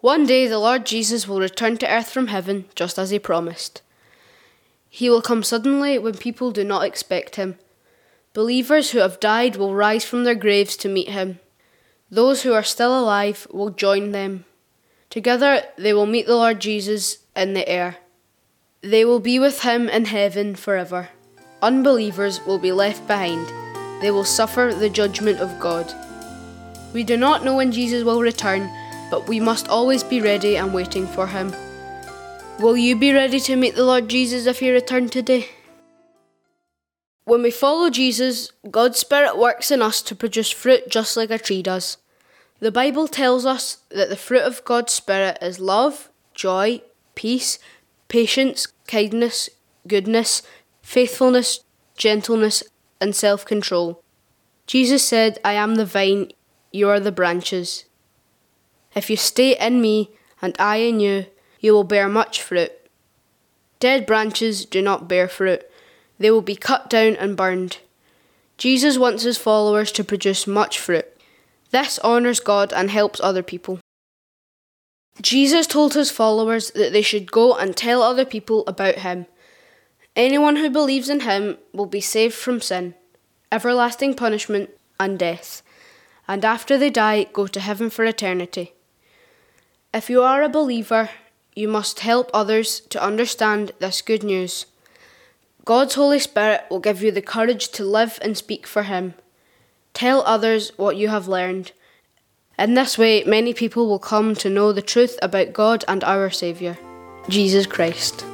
One day the Lord Jesus will return to earth from heaven, just as he promised. He will come suddenly when people do not expect him. Believers who have died will rise from their graves to meet him. Those who are still alive will join them. Together they will meet the Lord Jesus in the air. They will be with him in heaven forever. Unbelievers will be left behind. They will suffer the judgment of God. We do not know when Jesus will return, but we must always be ready and waiting for him. Will you be ready to meet the Lord Jesus if he returned today? When we follow Jesus, God's Spirit works in us to produce fruit just like a tree does. The Bible tells us that the fruit of God's Spirit is love, joy, peace, patience, kindness, goodness, faithfulness, gentleness, and self-control. Jesus said, "I am the vine, you are the branches. If you stay in me and I in you, you will bear much fruit." Dead branches do not bear fruit. They will be cut down and burned. Jesus wants his followers to produce much fruit. This honours God and helps other people. Jesus told his followers that they should go and tell other people about him. Anyone who believes in him will be saved from sin, everlasting punishment, and death, and after they die, go to heaven for eternity. If you are a believer, you must help others to understand this good news. God's Holy Spirit will give you the courage to live and speak for him. Tell others what you have learned. In this way, many people will come to know the truth about God and our Saviour, Jesus Christ.